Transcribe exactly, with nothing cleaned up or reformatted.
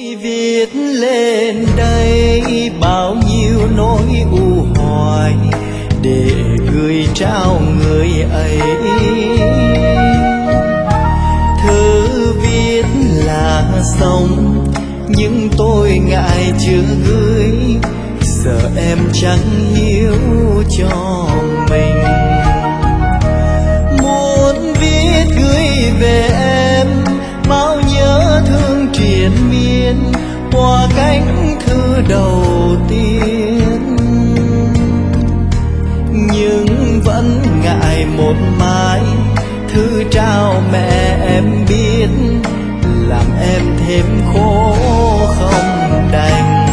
viết lên đây bao nhiêu nỗi u hoài để gửi trao người ấy. Thư viết là sống nhưng tôi ngại chưa gửi, sợ em chẳng hiểu cho mình. Muốn viết gửi về em bao nhớ thương triền miên qua cánh thư đầu tiên, nhưng vẫn ngại một mái thư trao mẹ em biết, làm em thêm khổ không đành.